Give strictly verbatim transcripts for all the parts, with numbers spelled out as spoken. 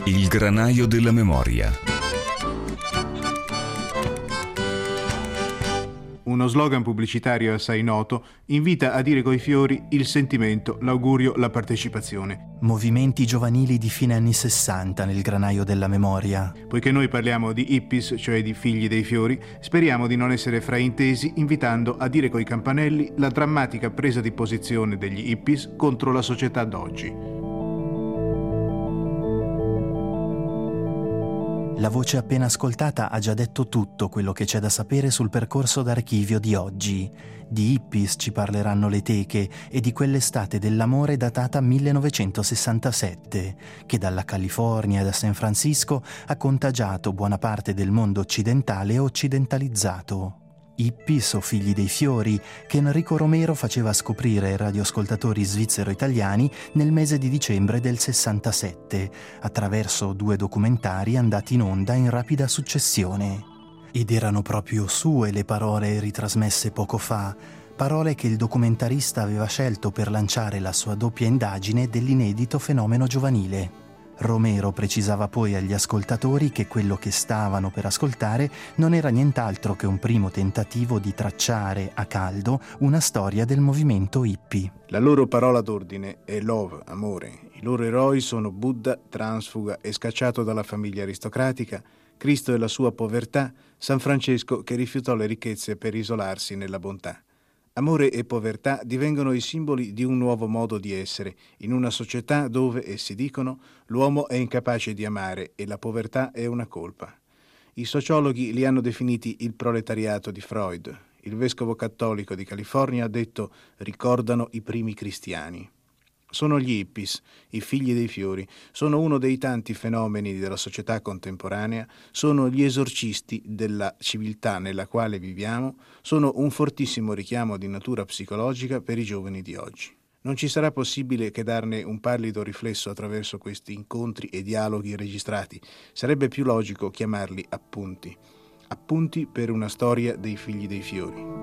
Il granaio della memoria. Uno slogan pubblicitario assai noto invita a dire coi fiori il sentimento, l'augurio, la partecipazione. Movimenti giovanili di fine anni sessanta nel granaio della memoria. Poiché noi parliamo di hippies, cioè di figli dei fiori, speriamo di non essere fraintesi invitando a dire coi campanelli la drammatica presa di posizione degli hippies contro la società d'oggi. La voce appena ascoltata ha già detto tutto quello che c'è da sapere sul percorso d'archivio di oggi. Di hippies ci parleranno le teche e di quell'estate dell'amore datata millenovecentosessantasette, che dalla California e da San Francisco ha contagiato buona parte del mondo occidentale e occidentalizzato. Hippies o figli dei fiori che Enrico Romero faceva scoprire ai radioascoltatori svizzero-italiani nel mese di dicembre del sessantasette, attraverso due documentari andati in onda in rapida successione. Ed erano proprio sue le parole ritrasmesse poco fa, parole che il documentarista aveva scelto per lanciare la sua doppia indagine dell'inedito fenomeno giovanile. Romero precisava poi agli ascoltatori che quello che stavano per ascoltare non era nient'altro che un primo tentativo di tracciare a caldo una storia del movimento hippie. La loro parola d'ordine è love, amore. I loro eroi sono Buddha, transfuga e scacciato dalla famiglia aristocratica, Cristo e la sua povertà, San Francesco che rifiutò le ricchezze per isolarsi nella bontà. Amore e povertà divengono i simboli di un nuovo modo di essere, in una società dove, essi dicono, l'uomo è incapace di amare e la povertà è una colpa. I sociologhi li hanno definiti il proletariato di Freud. Il vescovo cattolico di California ha detto «ricordano i primi cristiani». Sono gli hippies, i figli dei fiori, sono uno dei tanti fenomeni della società contemporanea, sono gli esorcisti della civiltà nella quale viviamo, sono un fortissimo richiamo di natura psicologica per i giovani di oggi. Non ci sarà possibile che darne un pallido riflesso attraverso questi incontri e dialoghi registrati, sarebbe più logico chiamarli appunti. Appunti per una storia dei figli dei fiori.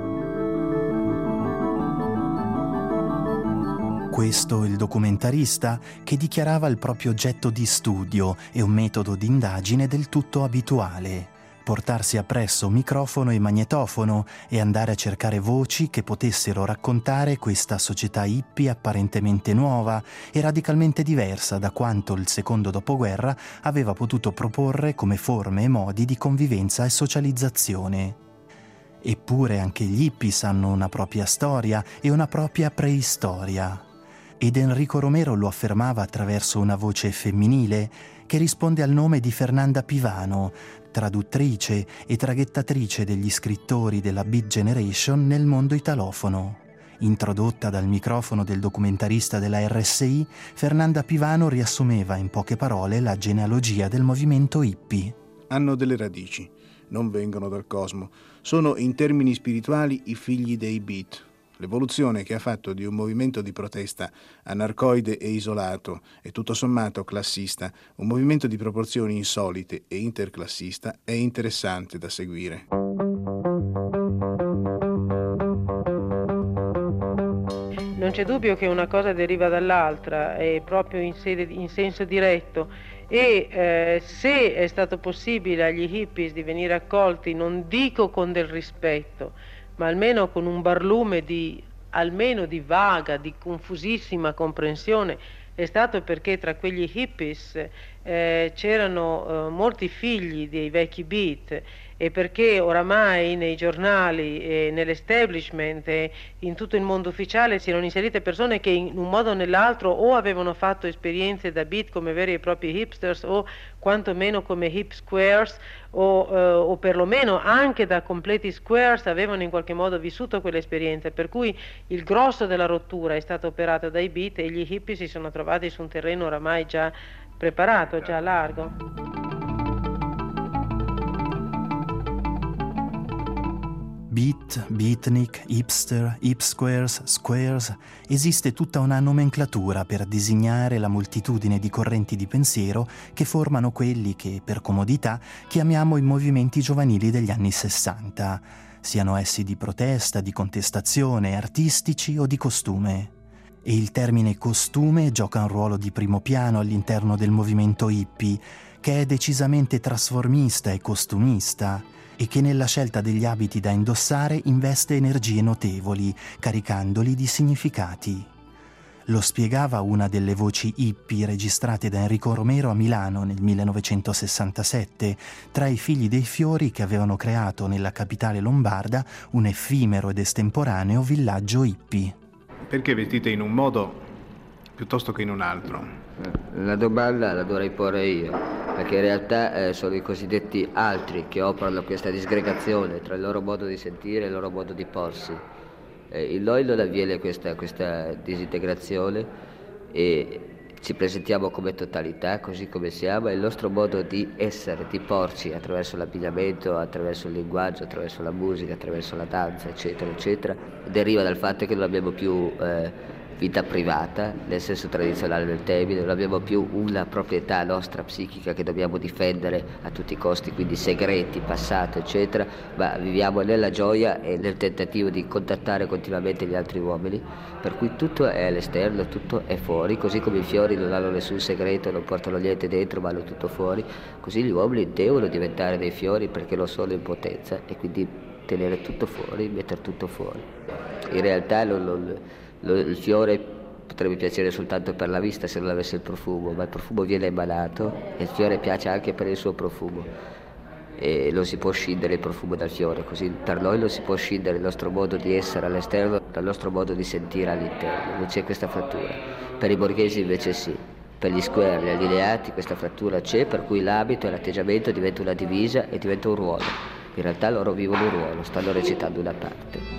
Questo il documentarista che dichiarava il proprio oggetto di studio e un metodo di indagine del tutto abituale. Portarsi appresso microfono e magnetofono e andare a cercare voci che potessero raccontare questa società hippie apparentemente nuova e radicalmente diversa da quanto il secondo dopoguerra aveva potuto proporre come forme e modi di convivenza e socializzazione. Eppure anche gli hippies hanno una propria storia e una propria preistoria. Ed Enrico Romero lo affermava attraverso una voce femminile che risponde al nome di Fernanda Pivano, traduttrice e traghettatrice degli scrittori della Beat Generation nel mondo italofono. Introdotta dal microfono del documentarista della R S I, Fernanda Pivano riassumeva in poche parole la genealogia del movimento hippie. Hanno delle radici, non vengono dal cosmo, sono in termini spirituali i figli dei beat. L'evoluzione che ha fatto di un movimento di protesta anarcoide e isolato e tutto sommato classista, un movimento di proporzioni insolite e interclassista, è interessante da seguire. Non c'è dubbio che una cosa deriva dall'altra, è proprio in, sede, in senso diretto. E eh, se è stato possibile agli hippies di venire accolti, non dico con del rispetto, ma almeno con un barlume di, almeno di vaga, di confusissima comprensione, è stato perché tra quegli hippies eh, c'erano eh, molti figli dei vecchi beat e perché oramai nei giornali, e nell'establishment e in tutto il mondo ufficiale si erano inserite persone che in un modo o nell'altro o avevano fatto esperienze da beat come veri e propri hipsters o quantomeno come hip squares o, eh, o perlomeno anche da completi squares avevano in qualche modo vissuto quell'esperienza, per cui il grosso della rottura è stato operato dai beat e gli hippie si sono trovati su un terreno oramai già preparato, già largo. Beat, beatnik, hipster, hip squares, squares, esiste tutta una nomenclatura per designare la moltitudine di correnti di pensiero che formano quelli che, per comodità, chiamiamo i movimenti giovanili degli anni sessanta, siano essi di protesta, di contestazione, artistici o di costume. E il termine costume gioca un ruolo di primo piano all'interno del movimento hippie, che è decisamente trasformista e costumista e che nella scelta degli abiti da indossare investe energie notevoli, caricandoli di significati. Lo spiegava una delle voci hippie registrate da Enrico Romero a Milano nel millenovecentosessantasette, tra i figli dei fiori che avevano creato nella capitale lombarda un effimero ed estemporaneo villaggio hippie. Perché vestite in un modo piuttosto che in un altro? La domanda la dovrei porre io, perché in realtà eh, sono i cosiddetti altri che operano questa disgregazione tra il loro modo di sentire e il loro modo di porsi. Eh, in noi non avviene questa, questa disintegrazione e ci presentiamo come totalità, così come siamo, e il nostro modo di essere, di porci attraverso l'abbigliamento, attraverso il linguaggio, attraverso la musica, attraverso la danza, eccetera, eccetera, deriva dal fatto che non abbiamo più eh, vita privata, nel senso tradizionale del termine, non abbiamo più una proprietà nostra psichica che dobbiamo difendere a tutti i costi, quindi segreti, passato, eccetera, ma viviamo nella gioia e nel tentativo di contattare continuamente gli altri uomini, per cui tutto è all'esterno, tutto è fuori, così come i fiori non hanno nessun segreto, non portano niente dentro, ma hanno tutto fuori, così gli uomini devono diventare dei fiori perché lo sono in potenza e quindi tenere tutto fuori, mettere tutto fuori. In realtà non, non il fiore potrebbe piacere soltanto per la vista se non avesse il profumo, ma il profumo viene emanato e il fiore piace anche per il suo profumo e non si può scindere il profumo dal fiore, così per noi non si può scindere il nostro modo di essere all'esterno dal nostro modo di sentire all'interno, non c'è questa frattura. Per i borghesi invece sì, per gli square, gli allineati questa frattura c'è, per cui l'abito e l'atteggiamento diventa una divisa e diventa un ruolo. In realtà loro vivono un ruolo, stanno recitando una parte.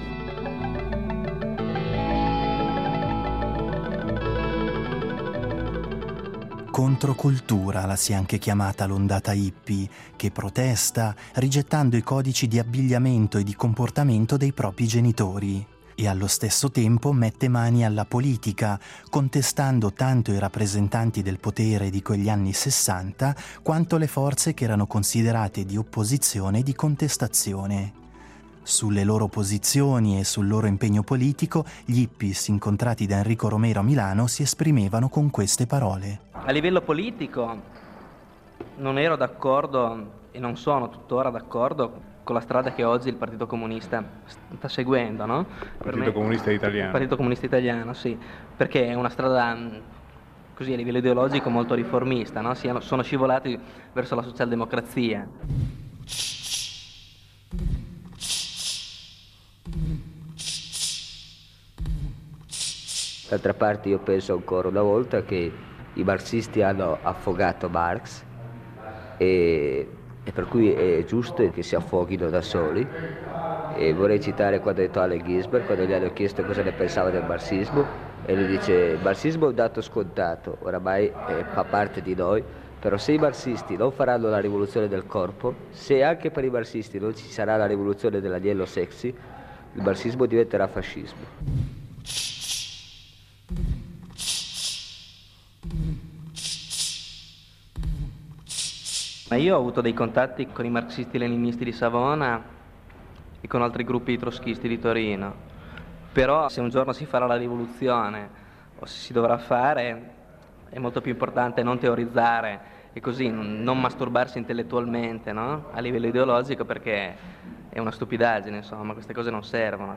Controcultura la si è anche chiamata l'ondata hippie, che protesta rigettando i codici di abbigliamento e di comportamento dei propri genitori e allo stesso tempo mette mani alla politica, contestando tanto i rappresentanti del potere di quegli anni sessanta quanto le forze che erano considerate di opposizione e di contestazione. Sulle loro posizioni e sul loro impegno politico, gli hippies incontrati da Enrico Romero a Milano si esprimevano con queste parole. A livello politico non ero d'accordo e non sono tuttora d'accordo con la strada che oggi il Partito Comunista sta seguendo, no? Partito me, Comunista Italiano. Il Partito Comunista Italiano, sì, perché è una strada così a livello ideologico molto riformista, no? Si, sono scivolati verso la socialdemocrazia. D'altra parte io penso ancora una volta che i marxisti hanno affogato Marx e, e per cui è giusto che si affoghino da soli. E vorrei citare quando ha detto Allen Ginsberg, quando gli hanno chiesto cosa ne pensava del marxismo, e lui dice: il marxismo è un dato scontato, oramai eh, fa parte di noi, però se i marxisti non faranno la rivoluzione del corpo, se anche per i marxisti non ci sarà la rivoluzione dell'agnello sexy, il marxismo diventerà fascismo. Ma io ho avuto dei contatti con i marxisti-leninisti di Savona e con altri gruppi trotskisti di Torino, però se un giorno si farà la rivoluzione o se si dovrà fare è molto più importante non teorizzare e così non masturbarsi intellettualmente, no? A livello ideologico, perché è una stupidaggine, insomma, queste cose non servono.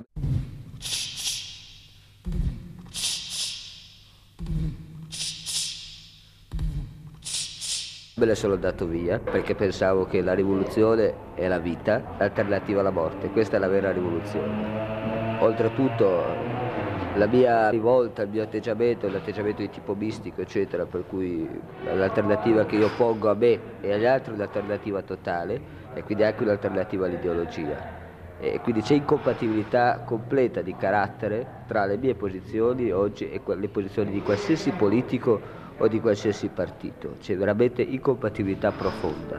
Me ne sono andato via perché pensavo che la rivoluzione è la vita, l'alternativa alla morte, questa è la vera rivoluzione. Oltretutto la mia rivolta, il mio atteggiamento è un atteggiamento di tipo mistico, eccetera, per cui l'alternativa che io pongo a me e agli altri è un'alternativa totale e quindi anche un'alternativa all'ideologia. E quindi c'è incompatibilità completa di carattere tra le mie posizioni oggi e le posizioni di qualsiasi politico o di qualsiasi partito, c'è veramente incompatibilità profonda.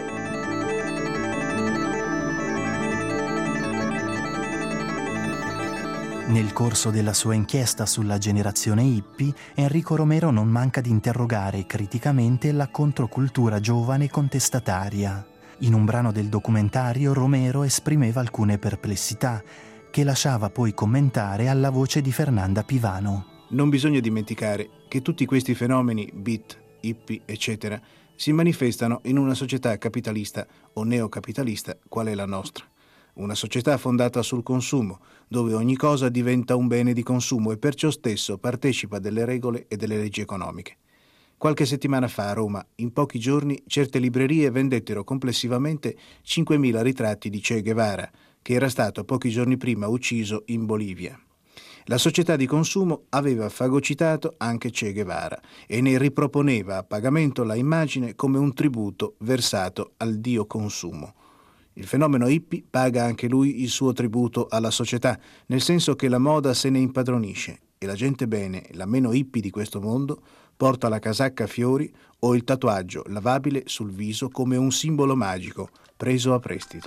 Nel corso della sua inchiesta sulla generazione hippie, Enrico Romero non manca di interrogare criticamente la controcultura giovane contestataria. In un brano del documentario Romero esprimeva alcune perplessità, che lasciava poi commentare alla voce di Fernanda Pivano. Non bisogna dimenticare che tutti questi fenomeni, beat, hippie, eccetera, si manifestano in una società capitalista o neocapitalista qual è la nostra. Una società fondata sul consumo, dove ogni cosa diventa un bene di consumo e perciò stesso partecipa delle regole e delle leggi economiche. Qualche settimana fa a Roma, in pochi giorni, certe librerie vendettero complessivamente cinquemila ritratti di Che Guevara, che era stato pochi giorni prima ucciso in Bolivia. La società di consumo aveva fagocitato anche Che Guevara e ne riproponeva a pagamento la immagine come un tributo versato al dio consumo. Il fenomeno hippie paga anche lui il suo tributo alla società, nel senso che la moda se ne impadronisce e la gente bene, la meno hippie di questo mondo, porta la casacca a fiori o il tatuaggio lavabile sul viso come un simbolo magico preso a prestito.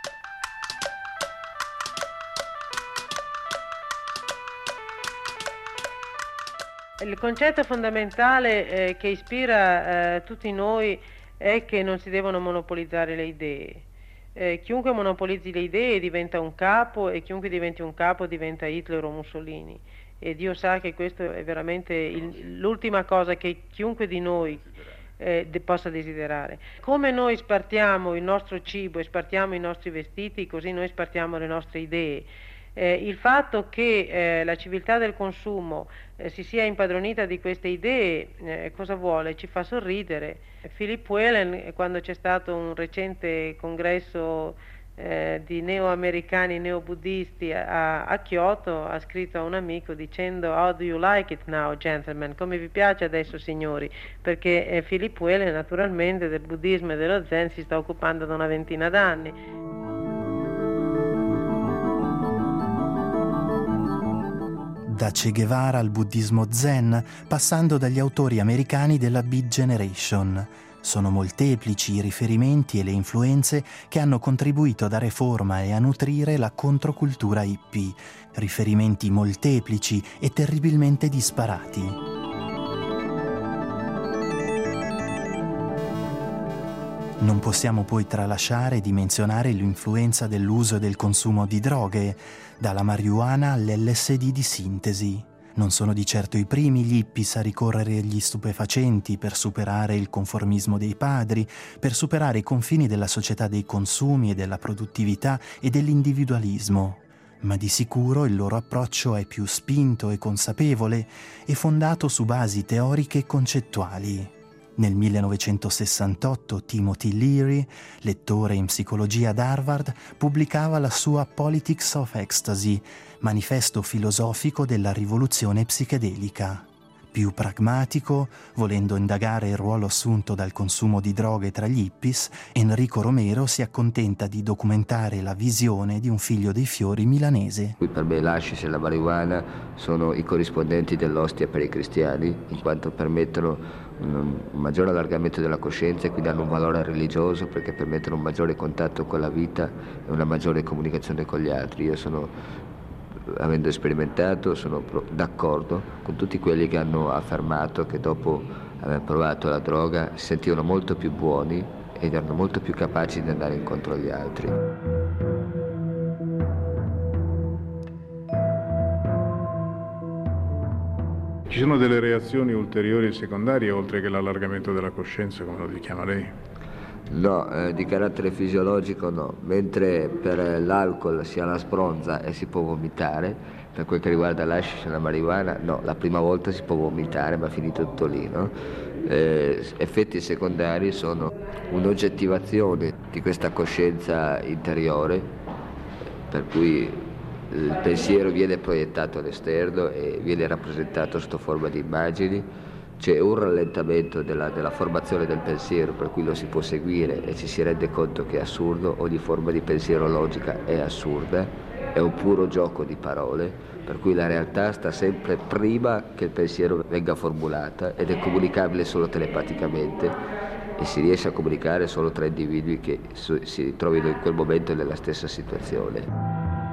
Il concetto fondamentale eh, che ispira eh, tutti noi è che non si devono monopolizzare le idee. Eh, chiunque monopolizzi le idee diventa un capo e chiunque diventi un capo diventa Hitler o Mussolini. E Dio sa che questo è veramente il, l'ultima cosa che chiunque di noi eh, de, possa desiderare. Come noi spartiamo il nostro cibo e spartiamo i nostri vestiti, così noi spartiamo le nostre idee. Eh, il fatto che eh, la civiltà del consumo eh, si sia impadronita di queste idee, eh, cosa vuole? Ci fa sorridere. Philip Whelen, quando c'è stato un recente congresso eh, di neoamericani, neobuddisti a, a Kyoto, ha scritto a un amico dicendo "How do you like it now, gentlemen?" Come vi piace adesso, signori? Perché eh, Philip Whelen naturalmente del buddismo e dello zen si sta occupando da una ventina d'anni. Da Che Guevara al buddismo zen, passando dagli autori americani della Beat Generation. Sono molteplici i riferimenti e le influenze che hanno contribuito a dare forma e a nutrire la controcultura hippie, riferimenti molteplici e terribilmente disparati. Non possiamo poi tralasciare di menzionare l'influenza dell'uso e del consumo di droghe, dalla marijuana all'L S D di sintesi. Non sono di certo i primi gli hippies a ricorrere agli stupefacenti per superare il conformismo dei padri, per superare i confini della società dei consumi e della produttività e dell'individualismo. Ma di sicuro il loro approccio è più spinto e consapevole e fondato su basi teoriche e concettuali. Nel millenovecentosessantotto Timothy Leary, lettore in psicologia ad Harvard, pubblicava la sua Politics of Ecstasy, manifesto filosofico della rivoluzione psichedelica. Più pragmatico, volendo indagare il ruolo assunto dal consumo di droghe tra gli hippies, Enrico Romero si accontenta di documentare la visione di un figlio dei fiori milanese. Per me l'hashish e la marijuana sono i corrispondenti dell'ostia per i cristiani, in quanto permettono un maggiore allargamento della coscienza e quindi hanno un valore religioso perché permettono un maggiore contatto con la vita e una maggiore comunicazione con gli altri. Io sono, avendo sperimentato, sono d'accordo con tutti quelli che hanno affermato che dopo aver provato la droga si sentivano molto più buoni ed erano molto più capaci di andare incontro agli altri. Ci sono delle reazioni ulteriori e secondarie oltre che l'allargamento della coscienza, come lo chiama lei? No, eh, di carattere fisiologico no, mentre per l'alcol si ha la spronza e si può vomitare, per quel che riguarda l'hashish e la marijuana no, la prima volta si può vomitare ma finito tutto lì, no? Eh, effetti secondari sono un'oggettivazione di questa coscienza interiore, per cui il pensiero viene proiettato all'esterno e viene rappresentato sotto forma di immagini. C'è un rallentamento della, della formazione del pensiero, per cui lo si può seguire e ci si rende conto che è assurdo, ogni forma di pensiero logica è assurda, è un puro gioco di parole, per cui la realtà sta sempre prima che il pensiero venga formulata ed è comunicabile solo telepaticamente e si riesce a comunicare solo tra individui che si trovino in quel momento nella stessa situazione.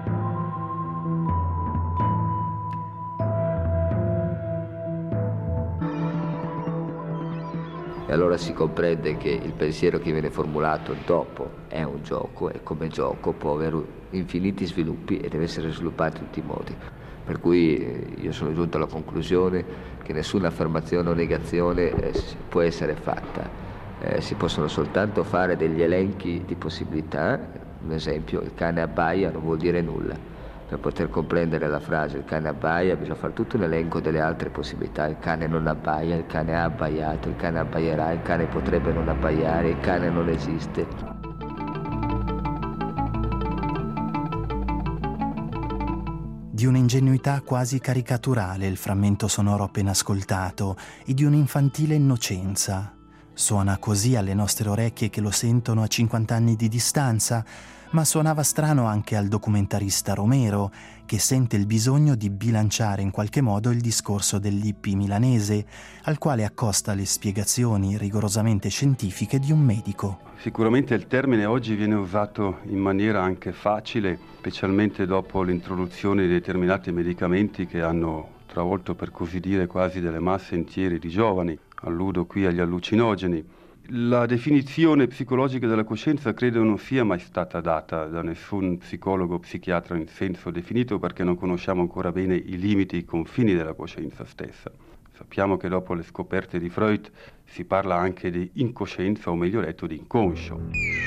E allora si comprende che il pensiero che viene formulato dopo è un gioco e come gioco può avere infiniti sviluppi e deve essere sviluppato in tutti i modi. Per cui io sono giunto alla conclusione che nessuna affermazione o negazione eh, può essere fatta, eh, si possono soltanto fare degli elenchi di possibilità. Un esempio, il cane abbaia non vuol dire nulla. Per poter comprendere la frase il cane abbaia bisogna fare tutto un elenco delle altre possibilità. Il cane non abbaia, il cane ha abbaiato, il cane abbaierà, il cane potrebbe non abbaiare, il cane non esiste. Di un'ingenuità quasi caricaturale il frammento sonoro appena ascoltato e di un'infantile innocenza. Suona così alle nostre orecchie che lo sentono a cinquanta anni di distanza, ma suonava strano anche al documentarista Romero, che sente il bisogno di bilanciare in qualche modo il discorso dell'hippie milanese, al quale accosta le spiegazioni rigorosamente scientifiche di un medico. Sicuramente il termine oggi viene usato in maniera anche facile, specialmente dopo l'introduzione di determinati medicamenti che hanno travolto, per così dire, quasi delle masse intiere di giovani. Alludo qui agli allucinogeni. La definizione psicologica della coscienza credo non sia mai stata data da nessun psicologo o psichiatra in senso definito, perché non conosciamo ancora bene i limiti e i confini della coscienza stessa. Sappiamo che dopo le scoperte di Freud si parla anche di incoscienza, o meglio detto di inconscio.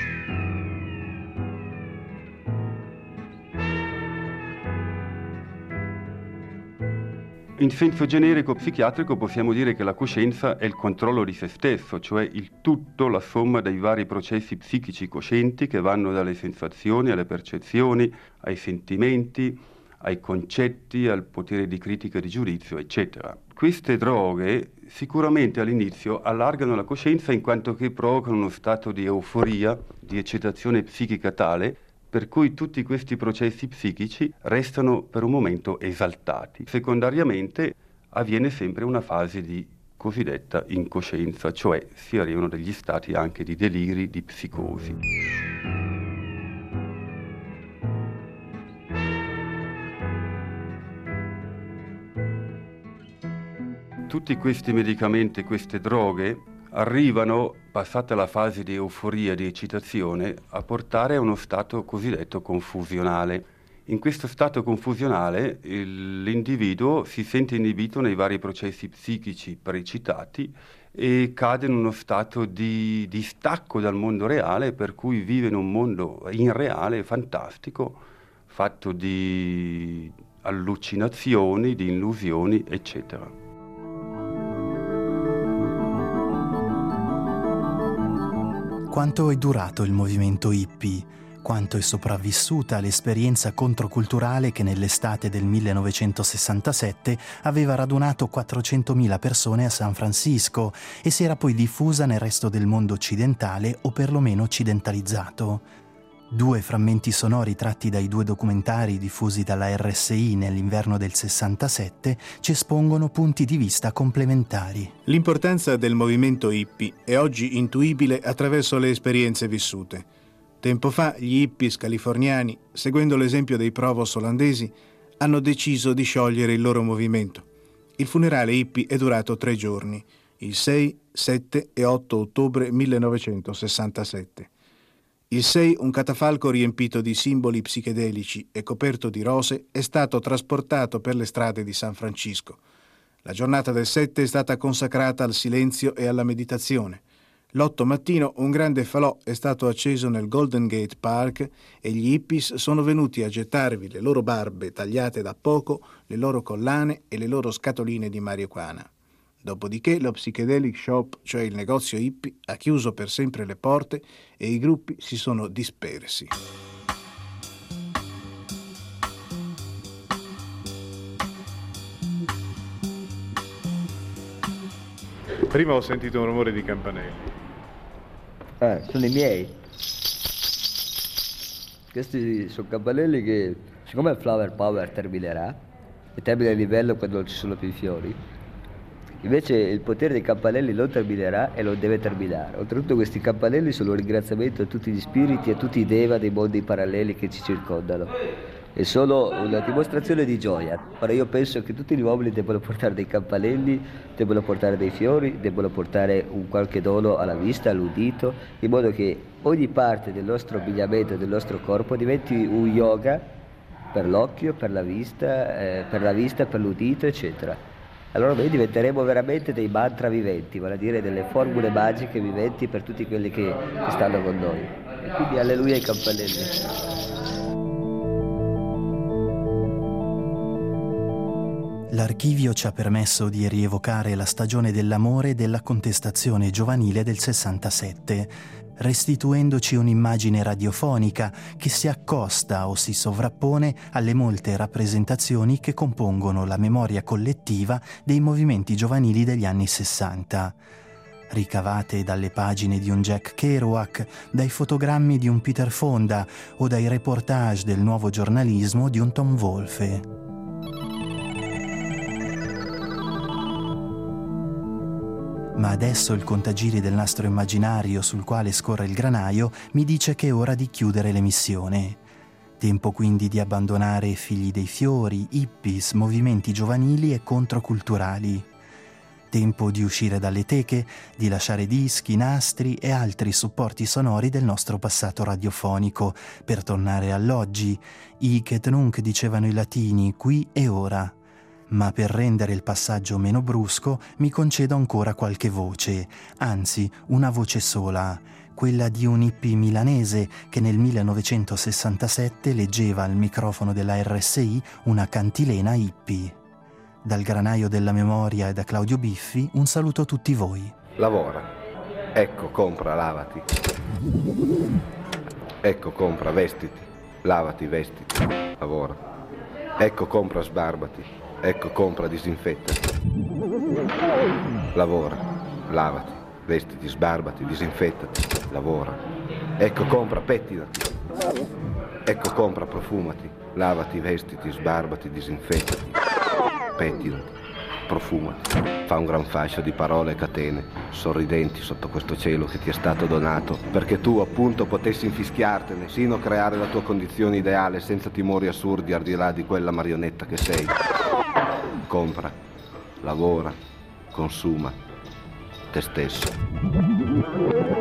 In senso generico psichiatrico possiamo dire che la coscienza è il controllo di se stesso, cioè il tutto, la somma dei vari processi psichici coscienti che vanno dalle sensazioni alle percezioni, ai sentimenti, ai concetti, al potere di critica e di giudizio, eccetera. Queste droghe sicuramente all'inizio allargano la coscienza in quanto che provocano uno stato di euforia, di eccitazione psichica tale per cui tutti questi processi psichici restano per un momento esaltati. Secondariamente avviene sempre una fase di cosiddetta incoscienza, cioè si arrivano degli stati anche di deliri, di psicosi. Tutti questi medicamenti, queste droghe, arrivano, passata la fase di euforia, di eccitazione, a portare a uno stato cosiddetto confusionale. In questo stato confusionale il, l'individuo si sente inibito nei vari processi psichici precitati e cade in uno stato di, di stacco dal mondo reale, per cui vive in un mondo irreale, fantastico, fatto di allucinazioni, di illusioni, eccetera. Quanto è durato il movimento hippie? Quanto è sopravvissuta l'esperienza controculturale che nell'estate del millenovecentosessantasette aveva radunato quattrocentomila persone a San Francisco e si era poi diffusa nel resto del mondo occidentale o perlomeno occidentalizzato? Due frammenti sonori tratti dai due documentari diffusi dalla R S I nell'inverno del sessantasette ci espongono punti di vista complementari. L'importanza del movimento hippie è oggi intuibile attraverso le esperienze vissute. Tempo fa gli hippies californiani, seguendo l'esempio dei Provos olandesi, hanno deciso di sciogliere il loro movimento. Il funerale hippie è durato tre giorni, il sei, sette e otto ottobre millenovecentosessantasette. Il sei, un catafalco riempito di simboli psichedelici e coperto di rose è stato trasportato per le strade di San Francisco. La giornata del sette è stata consacrata al silenzio e alla meditazione. L'otto mattino un grande falò è stato acceso nel Golden Gate Park e gli hippies sono venuti a gettarvi le loro barbe tagliate da poco, le loro collane e le loro scatoline di marijuana. Dopodiché lo Psychedelic Shop, cioè il negozio hippie, ha chiuso per sempre le porte e i gruppi si sono dispersi. Prima ho sentito un rumore di campanelli. Ah, sono i miei. Questi sono campanelli che, siccome il flower power terminerà, e termina il livello quando non ci sono più i fiori, invece il potere dei campanelli non terminerà e non deve terminare. Oltretutto questi campanelli sono un ringraziamento a tutti gli spiriti e a tutti i deva dei mondi paralleli che ci circondano. È solo una dimostrazione di gioia. Ora io penso che tutti gli uomini debbano portare dei campanelli, debbano portare dei fiori, debbano portare un qualche dono alla vista, all'udito, in modo che ogni parte del nostro abbigliamento, del nostro corpo diventi un yoga per l'occhio, per la vista, eh, per la vista, per l'udito, eccetera. Allora noi diventeremo veramente dei mantra viventi, vale a dire delle formule magiche viventi per tutti quelli che, che stanno con noi. E quindi alleluia ai campanelli. L'archivio ci ha permesso di rievocare la stagione dell'amore e della contestazione giovanile del sessantasette, restituendoci un'immagine radiofonica che si accosta o si sovrappone alle molte rappresentazioni che compongono la memoria collettiva dei movimenti giovanili degli anni sessanta. Ricavate dalle pagine di un Jack Kerouac, dai fotogrammi di un Peter Fonda o dai reportage del nuovo giornalismo di un Tom Wolfe. Ma adesso il contagiri del nastro immaginario sul quale scorre il granaio mi dice che è ora di chiudere l'emissione. Tempo quindi di abbandonare Figli dei Fiori, hippies, movimenti giovanili e controculturali. Tempo di uscire dalle teche, di lasciare dischi, nastri e altri supporti sonori del nostro passato radiofonico per tornare all'oggi, hic et nunc dicevano i latini, qui e ora. Ma per rendere il passaggio meno brusco mi concedo ancora qualche voce, anzi una voce sola, quella di un hippie milanese che nel millenovecentosessantasette leggeva al microfono della R S I una cantilena hippie. Dal granaio della memoria e da Claudio Biffi un saluto a tutti voi. Lavora, ecco compra, lavati. Ecco compra, vestiti, lavati, vestiti, lavora. Ecco compra, sbarbati. Ecco, compra, disinfetta. Lavora, lavati, vestiti, sbarbati, disinfettati, lavora. Ecco, compra, pettinati. Ecco, compra, profumati, lavati, vestiti, sbarbati, disinfettati, pettinati, profumati. Fa un gran fascio di parole e catene, sorridenti sotto questo cielo che ti è stato donato, perché tu appunto potessi infischiartene, sino creare la tua condizione ideale senza timori assurdi al di là di quella marionetta che sei. Compra, lavora, consuma te stesso.